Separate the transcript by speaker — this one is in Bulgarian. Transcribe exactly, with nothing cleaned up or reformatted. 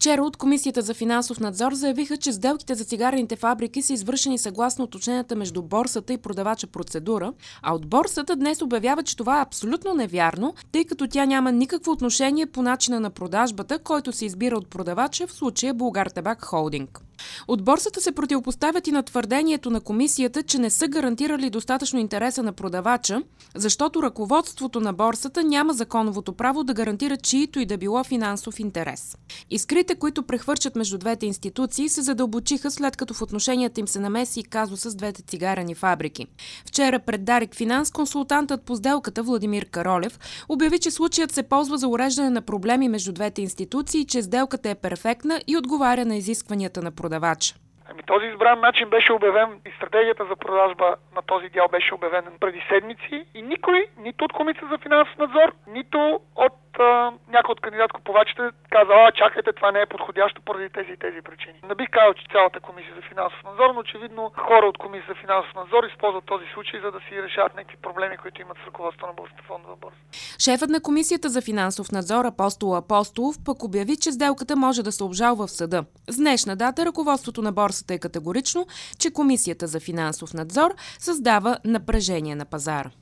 Speaker 1: Вчера от Комисията за финансов надзор заявиха, че сделките за цигарените фабрики са извършени съгласно уточнената между борсата и продавача процедура, а от борсата днес обявява, че това е абсолютно невярно, тъй като тя няма никакво отношение по начина на продажбата, който се избира от продавача, в случая Булгартабак Холдинг. От борсата се противопоставят и на твърдението на комисията, че не са гарантирали достатъчно интереса на продавача, защото ръководството на борсата няма законовото право да гарантира чиито и да било финансов интерес. Искрите, които прехвърчат между двете институции, се задълбочиха, след като в отношенията им се намеси и казуса с двете цигарени фабрики. Вчера пред Дарик Финанс консултантът по сделката Владимир Каролев обяви, че случаят се ползва за уреждане на проблеми между двете институции, че сделката е перфектна и отговаря на изискванията на продавача.
Speaker 2: Ами, този избран начин беше обявен и стратегията за продажба на този дял беше обявена преди седмици и никой, нито от Комисията за финансов надзор, нито от а, някой от кандидат-купувачите каза: а, чакайте, това не е подходящо поради тези и тези причини. Не бих казал, че цялата Комисия за финансов надзор, но очевидно хора от Комисия за финансов надзор използват този случай, за да си решават някакви проблеми, които имат с ръководството на Българската фондова борса.
Speaker 1: Шефът на Комисията за финансов надзор Апостол Апостолов пък обяви, че сделката може да се обжалва в съда. С днешна дата ръководството на борсата е категорично, че Комисията за финансов надзор създава напрежение на пазара.